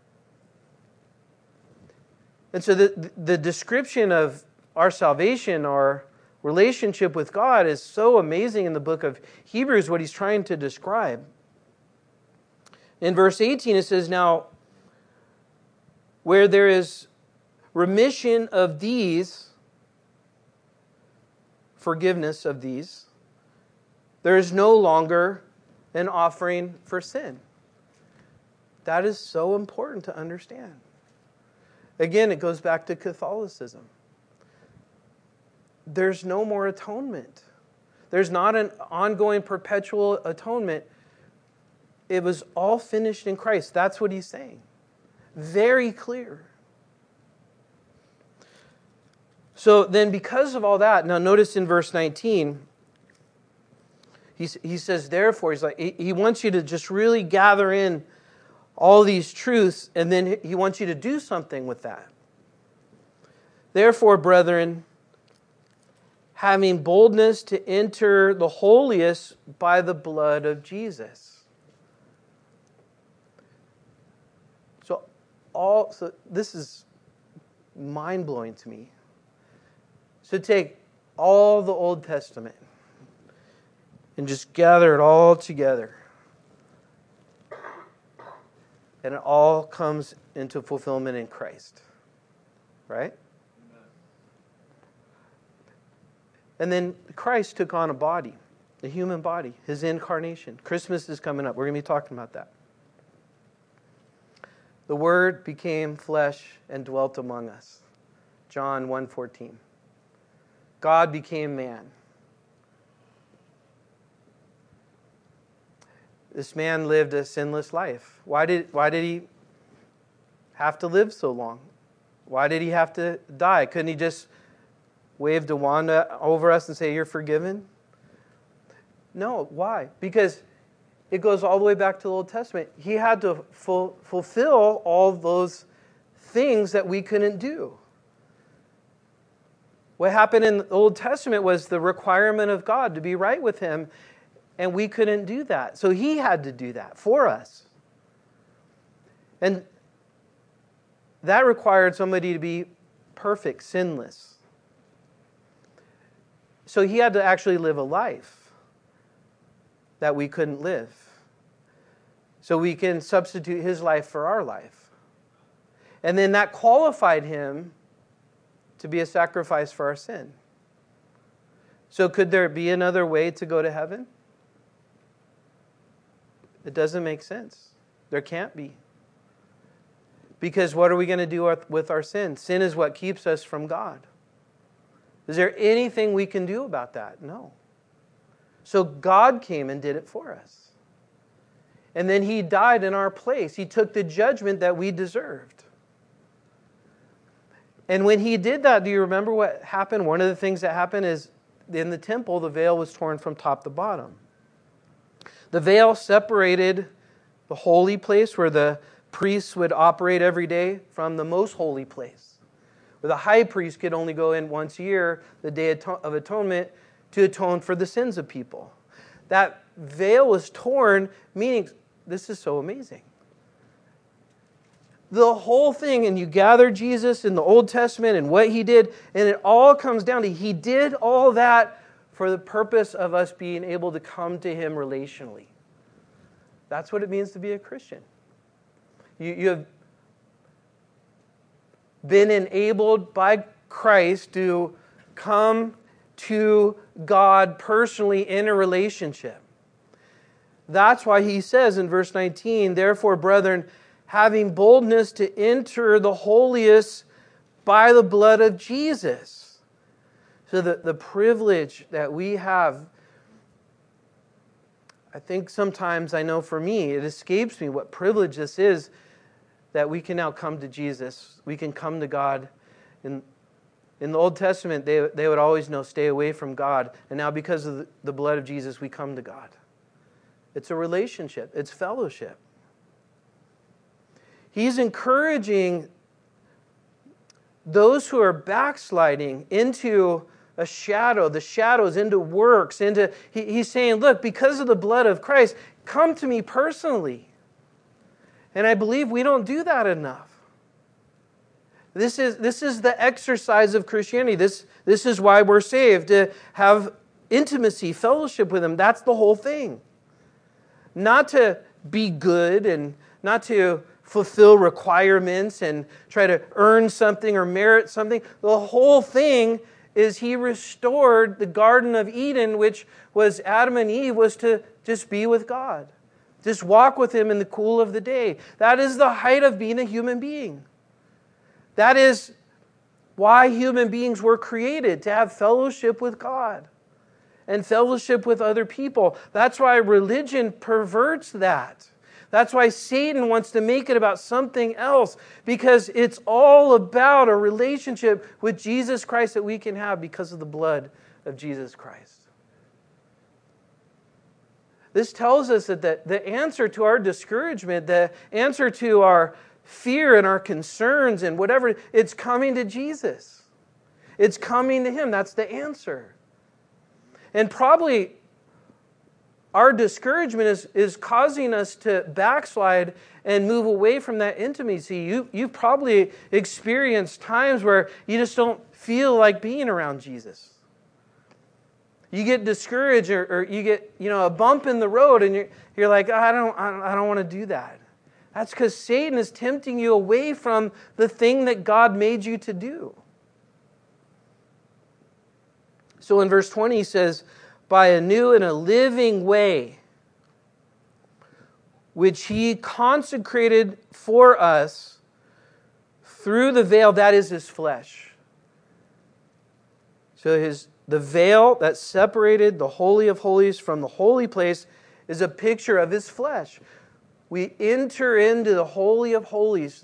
[SPEAKER 1] And so the, the description of our salvation, our relationship with God, is so amazing in the book of Hebrews, what he's trying to describe. In verse eighteen, it says, now, where there is remission of these, forgiveness of these, there is no longer an offering for sin. That is so important to understand. Again, it goes back to Catholicism. There's no more atonement. There's not an ongoing perpetual atonement. It was all finished in Christ. That's what he's saying. Very clear. So then because of all that, now notice in verse nineteen, he, he says, therefore, he's like, he, he wants you to just really gather in all these truths, and then he wants you to do something with that. Therefore, brethren, having boldness to enter the holiest by the blood of Jesus. So all so this is mind-blowing to me. So take all the Old Testament and just gather it all together. And it all comes into fulfillment in Christ. Right? And then Christ took on a body, a human body, His incarnation. Christmas is coming up. We're going to be talking about that. The Word became flesh and dwelt among us. John one fourteen. God became man. This man lived a sinless life. Why did, why did he have to live so long? Why did he have to die? Couldn't he just wave a wand over us and say, you're forgiven? No. Why? Because it goes all the way back to the Old Testament. He had to ful- fulfill all those things that we couldn't do. What happened in the Old Testament was the requirement of God to be right with Him, and we couldn't do that. So He had to do that for us. And that required somebody to be perfect, sinless. So He had to actually live a life that we couldn't live. So we can substitute His life for our life. And then that qualified Him to be a sacrifice for our sin. So could there be another way to go to heaven? It doesn't make sense. There can't be. Because what are we going to do with our sin? Sin is what keeps us from God. Is there anything we can do about that? No. So God came and did it for us. And then He died in our place. He took the judgment that we deserved. And when He did that, do you remember what happened? One of the things that happened is in the temple, the veil was torn from top to bottom. The veil separated the holy place where the priests would operate every day from the most holy place, where the high priest could only go in once a year, the Day of Atonement, to atone for the sins of people. That veil was torn, meaning, this is so amazing. The whole thing, and you gather Jesus in the Old Testament and what He did, and it all comes down to He did all that for the purpose of us being able to come to Him relationally. That's what it means to be a Christian. You, you have been enabled by Christ to come to God personally in a relationship. That's why He says in verse nineteen, therefore, brethren, having boldness to enter the holiest by the blood of Jesus. So the, the privilege that we have, I think sometimes, I know for me, it escapes me what privilege this is, that we can now come to Jesus. We can come to God. In, in the Old Testament, they, they would always know, stay away from God. And now because of the, the blood of Jesus, we come to God. It's a relationship. It's fellowship. He's encouraging those who are backsliding into a shadow, the shadows, into works, into, he, he's saying, look, because of the blood of Christ, come to me personally. And I believe we don't do that enough. This is, this is the exercise of Christianity. This, this is why we're saved, to have intimacy, fellowship with Him. That's the whole thing. Not to be good and not to fulfill requirements and try to earn something or merit something. The whole thing is He restored the Garden of Eden, which was Adam and Eve, was to just be with God. Just walk with Him in the cool of the day. That is the height of being a human being. That is why human beings were created, to have fellowship with God and fellowship with other people. That's why religion perverts that. That's why Satan wants to make it about something else, because it's all about a relationship with Jesus Christ that we can have because of the blood of Jesus Christ. This tells us that the, the answer to our discouragement, the answer to our fear and our concerns and whatever, it's coming to Jesus. It's coming to Him. That's the answer. And probably our discouragement is, is causing us to backslide and move away from that intimacy. You, you've probably experienced times where you just don't feel like being around Jesus. You get discouraged, or, or you get, you know, a bump in the road, and you're, you're like, I don't, I don't, I don't want to do that. That's because Satan is tempting you away from the thing that God made you to do. So in verse twenty, he says, by a new and a living way, which He consecrated for us through the veil, that is His flesh. So his the veil that separated the Holy of Holies from the holy place is a picture of His flesh. We enter into the Holy of Holies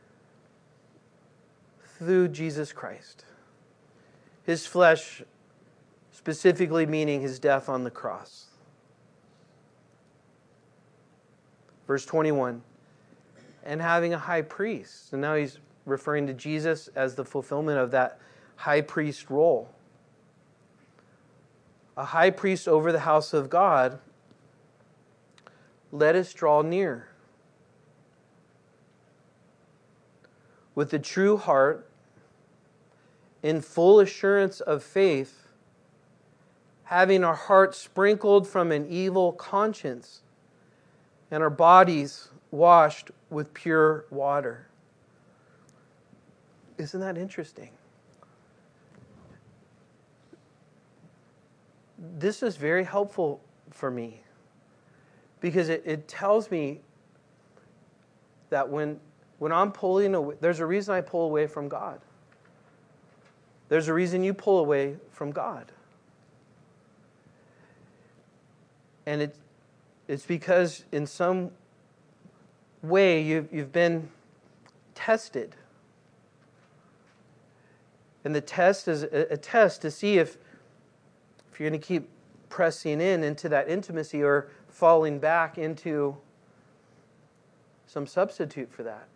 [SPEAKER 1] through Jesus Christ. His flesh, specifically meaning His death on the cross. Verse twenty-one, and having a high priest. And now he's referring to Jesus as the fulfillment of that high priest role. A high priest over the house of God, let us draw near with a true heart, in full assurance of faith, having our hearts sprinkled from an evil conscience and our bodies washed with pure water. Isn't that interesting? This is very helpful for me, because it, it tells me that when, when I'm pulling away, there's a reason I pull away from God. There's a reason you pull away from God. And it, it's because in some way you've, you've been tested. And the test is a, a test to see if, if you're going to keep pressing in into that intimacy or falling back into some substitute for that.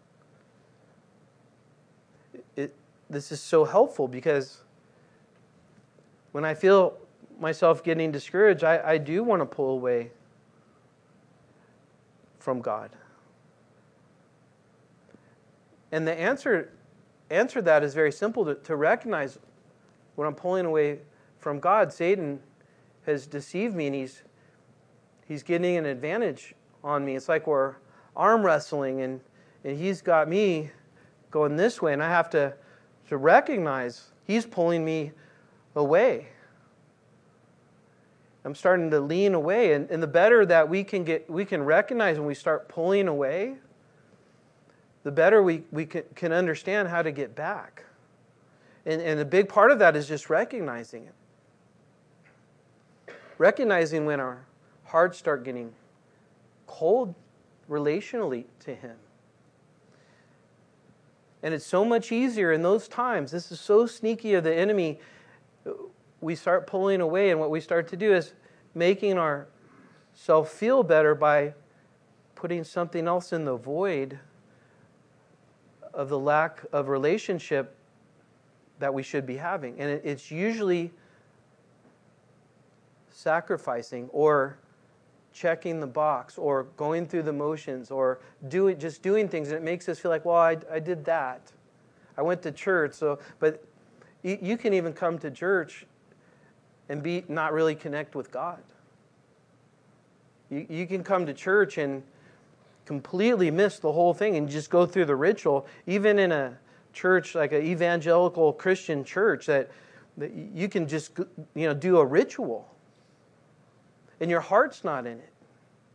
[SPEAKER 1] It, this is so helpful, because when I feel myself getting discouraged, I, I do want to pull away from God. And the answer, answer to that is very simple, to, to recognize when I'm pulling away from God, Satan has deceived me, and he's he's getting an advantage on me. It's like we're arm wrestling, and, and he's got me going this way, and I have to, to recognize he's pulling me away. I'm starting to lean away, and, and the better that we can get, we can recognize when we start pulling away, the better we, we can, can understand how to get back. And, and a big part of that is just recognizing it. Recognizing when our hearts start getting cold relationally to Him. And it's so much easier in those times. This is so sneaky of the enemy. We start pulling away, and what we start to do is making ourselves feel better by putting something else in the void of the lack of relationship that we should be having. And it's usually sacrificing or checking the box or going through the motions or doing just doing things, and it makes us feel like, well, I, I did that. I went to church, so but you, you can even come to church and be not really connect with God. You, you can come to church and completely miss the whole thing and just go through the ritual, even in a church like an evangelical Christian church, that, that you can just, you know, do a ritual and your heart's not in it.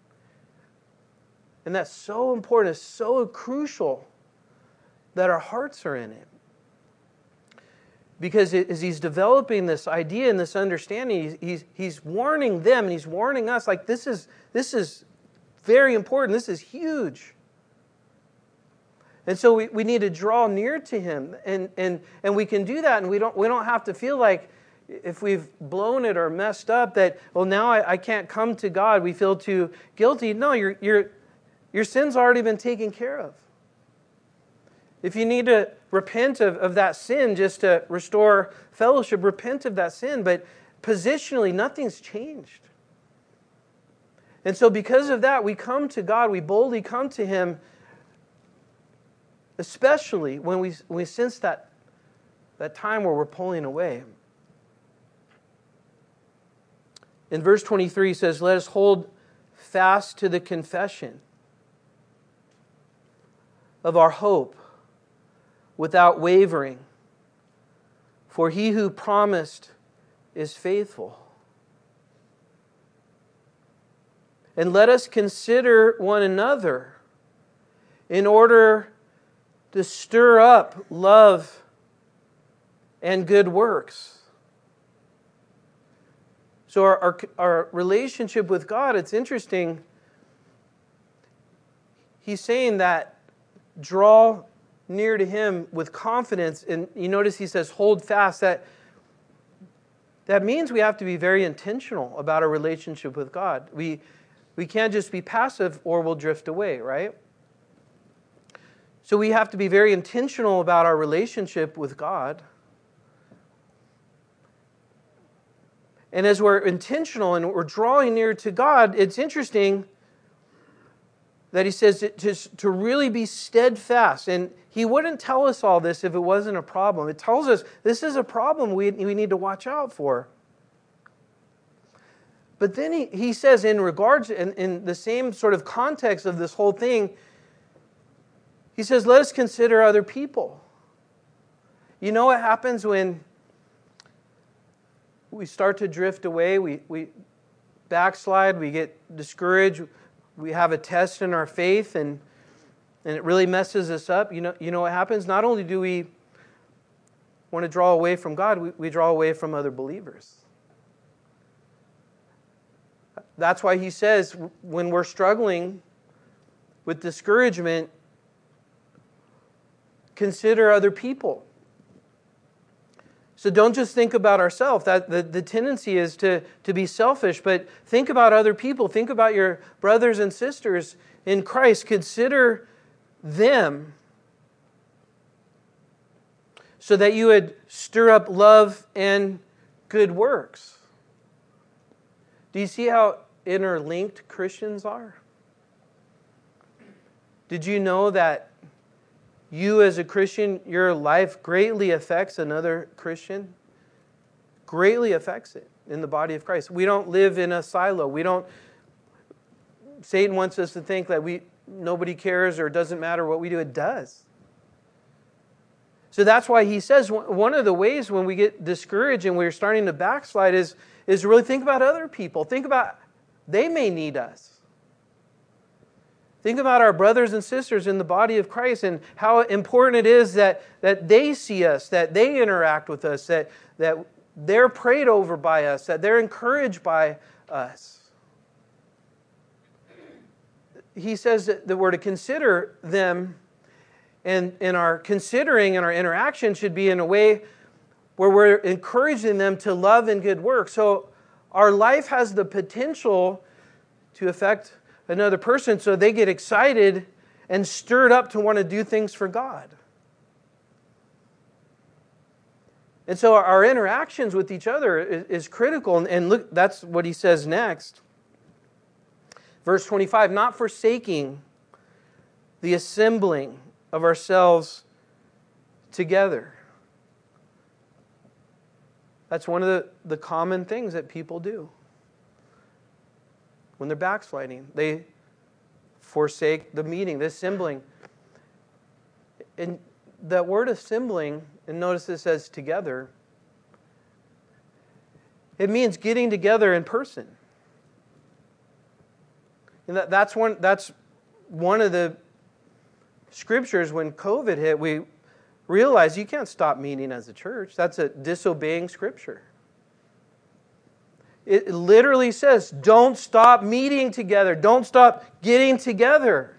[SPEAKER 1] And that's so important. It's so crucial that our hearts are in it. Because as he's developing this idea and this understanding, he's, he's, he's warning them and he's warning us, like this is, this is very important. This is huge. And so we, we need to draw near to Him. And, and, and we can do that, and we don't, we don't have to feel like if we've blown it or messed up that, well, now I, I can't come to God. We feel too guilty. No, your, your, your sin's already been taken care of. If you need to repent of, of that sin just to restore fellowship, repent of that sin. But positionally, nothing's changed. And so because of that, we come to God. We boldly come to Him, especially when we, when we sense that, that time where we're pulling away. In verse twenty-three, he says, let us hold fast to the confession of our hope without wavering, for He who promised is faithful. And let us consider one another in order to stir up love and good works. So our, our, our relationship with God, it's interesting. He's saying that draw near to Him with confidence. And you notice He says, hold fast. That, that means we have to be very intentional about our relationship with God. We, we can't just be passive or we'll drift away, right? So we have to be very intentional about our relationship with God. And as we're intentional and we're drawing near to God, it's interesting that He says to, to, to really be steadfast. And He wouldn't tell us all this if it wasn't a problem. It tells us this is a problem we, we need to watch out for. But then he, he says in regards, in, in the same sort of context of this whole thing, He says, let us consider other people. You know what happens when we start to drift away, we, we backslide, we get discouraged, we have a test in our faith, and, and it really messes us up. You know, you know what happens? Not only do we want to draw away from God, we, we draw away from other believers. That's why He says when we're struggling with discouragement, consider other people. So don't just think about ourselves. That the, the tendency is to, to be selfish, but think about other people. Think about your brothers and sisters in Christ. Consider them so that you would stir up love and good works. Do you see how interlinked Christians are? Did you know that you as a Christian, your life greatly affects another Christian? Greatly affects it in the body of Christ. We don't live in a silo. We don't, Satan wants us to think that we nobody cares or it doesn't matter what we do. It does. So that's why he says one of the ways when we get discouraged and we're starting to backslide is, is really think about other people. Think about, they may need us. Think about our brothers and sisters in the body of Christ and how important it is that, that they see us, that they interact with us, that, that they're prayed over by us, that they're encouraged by us. He says that, that we're to consider them, and, and our considering and our interaction should be in a way where we're encouraging them to love and good work. So our life has the potential to affect another person so they get excited and stirred up to want to do things for God. And so our interactions with each other is, is critical. And, and look, that's what he says next. Verse twenty-five, not forsaking the assembling of ourselves together. That's one of the, the common things that people do. When they're backsliding, they forsake the meeting, the assembling. And that word assembling, and notice this says together, it means getting together in person. And that, that's one that's one of the scriptures when COVID hit, we realized you can't stop meeting as a church. That's a disobeying scripture. It literally says, don't stop meeting together. Don't stop getting together.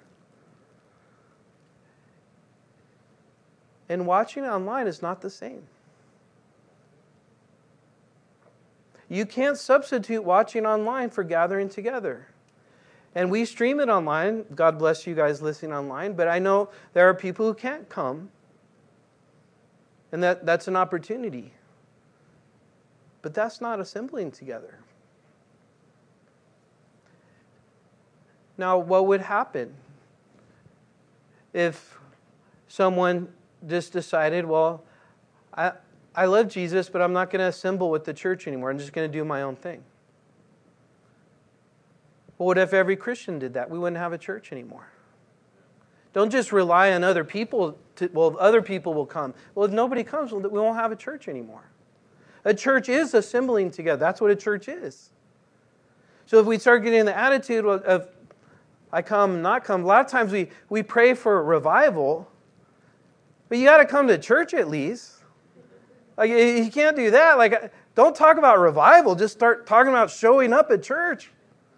[SPEAKER 1] And watching online is not the same. You can't substitute watching online for gathering together. And we stream it online. God bless you guys listening online. But I know there are people who can't come. And that, that's an opportunity. But that's not assembling together. Now, what would happen if someone just decided, well, I, I love Jesus, but I'm not going to assemble with the church anymore. I'm just going to do my own thing. Well, what if every Christian did that? We wouldn't have a church anymore. Don't just rely on other people. To, well, other people will come. Well, if nobody comes, we won't have a church anymore. A church is assembling together. That's what a church is. So if we start getting the attitude of, of I come, not come, a lot of times we, we pray for revival, but you got to come to church at least. Like, you can't do that. Like, don't talk about revival. Just start talking about showing up at church.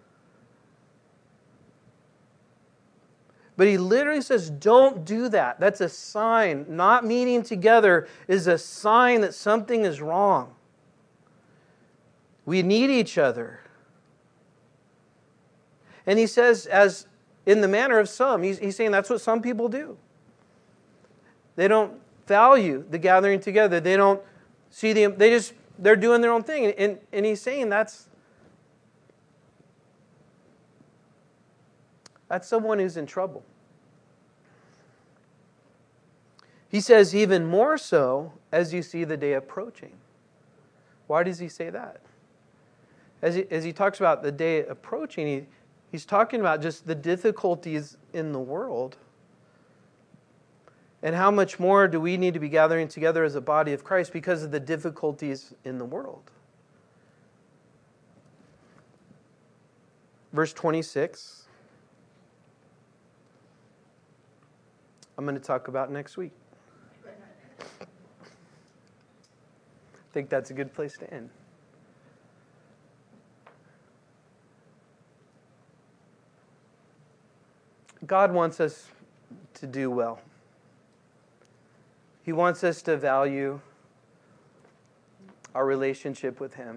[SPEAKER 1] But he literally says, don't do that. That's a sign. Not meeting together is a sign that something is wrong. We need each other. And he says, as in the manner of some, he's, he's saying that's what some people do. They don't value the gathering together. They don't see the, they just, they're doing their own thing. And, and he's saying that's, that's someone who's in trouble. He says even more so as you see the day approaching. Why does he say that? As he, as he talks about the day approaching, he, he's talking about just the difficulties in the world. And how much more do we need to be gathering together as a body of Christ because of the difficulties in the world? Verse twenty-six. I'm going to talk about next week. I think that's a good place to end. God wants us to do well. He wants us to value our relationship with Him.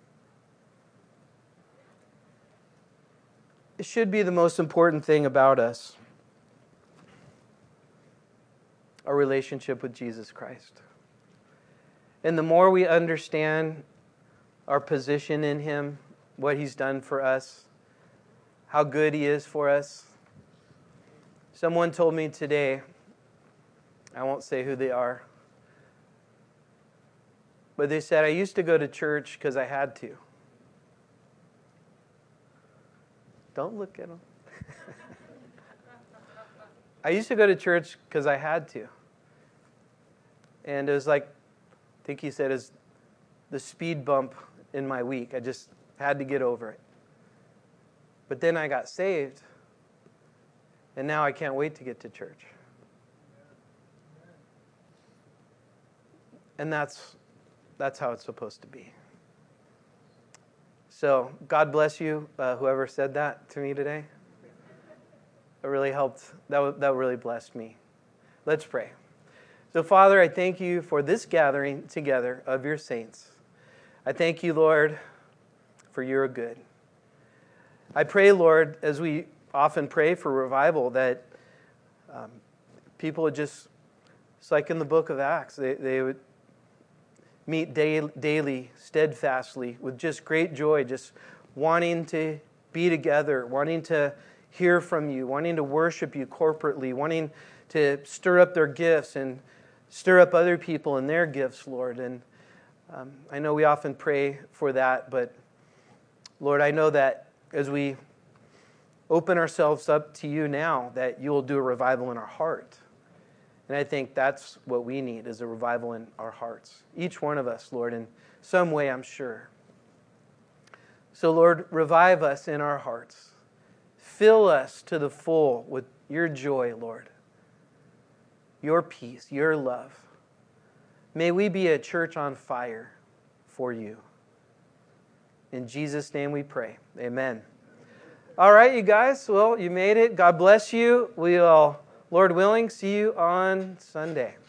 [SPEAKER 1] It should be the most important thing about us, our relationship with Jesus Christ. And the more we understand our position in Him, what He's done for us, how good He is for us. Someone told me today, I won't say who they are, but they said, I used to go to church because I had to. Don't look at them. I used to go to church because I had to. And it was like, I think he said, is the speed bump in my week. I just had to get over it. But then I got saved, and now I can't wait to get to church. And that's that's how it's supposed to be. So God bless you, uh, whoever said that to me today. That really helped. That, that really blessed me. Let's pray. So Father, I thank you for this gathering together of your saints. I thank you, Lord, for your good. I pray, Lord, as we often pray for revival, that um, people would just, it's like in the book of Acts, they, they would meet day, daily, steadfastly, with just great joy, just wanting to be together, wanting to hear from you, wanting to worship you corporately, wanting to stir up their gifts and stir up other people in their gifts, Lord. And um, I know we often pray for that, but Lord, I know that as we open ourselves up to you now, that you will do a revival in our heart. And I think that's what we need, is a revival in our hearts. Each one of us, Lord, in some way, I'm sure. So, Lord, revive us in our hearts. Fill us to the full with your joy, Lord. Your peace, your love. May we be a church on fire for you. In Jesus' name we pray. Amen. All right, you guys. Well, you made it. God bless you. We'll, Lord willing, see you on Sunday.